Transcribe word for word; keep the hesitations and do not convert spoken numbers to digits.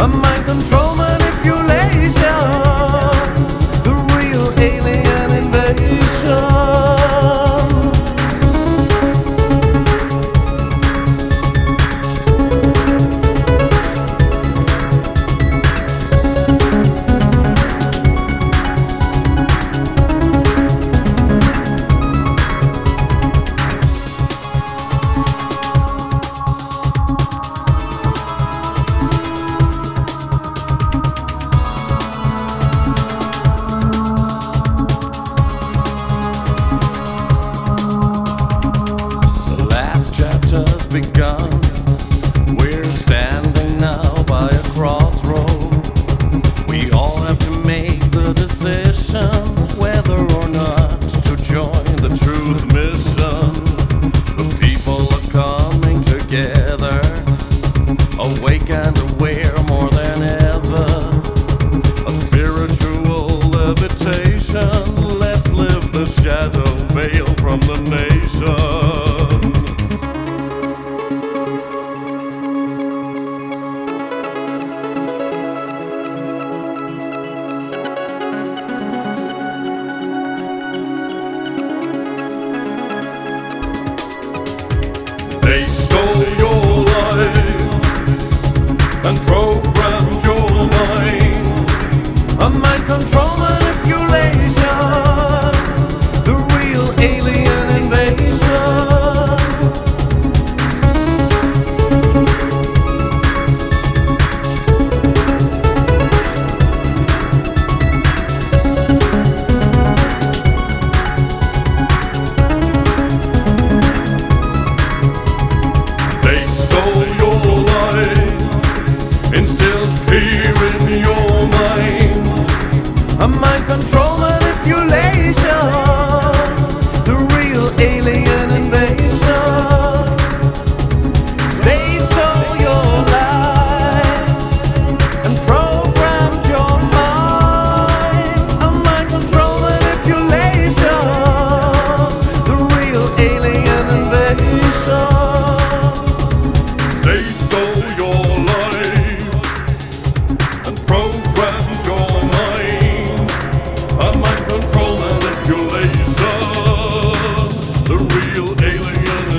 A mind control manipulation, the real alien invasion. Chapter's begun. We're standing now by a crossroad. We all have to make the decision whether or not to join the truth mission. The people are coming together, awake and aware more than ever. A spiritual levitation. Let's lift the shadow veil from the nation. They stole your life and programmed your mind. A mind control manipulation, the real alien invasion. They stole your life, instilled fear in your mind. A mind control manipulation, the real alien invasion. They stole your life and programmed your mind. A mind control manipulation, the real alien invasion. They stole your life and programmed your mind. A mind control manipulation, the real alien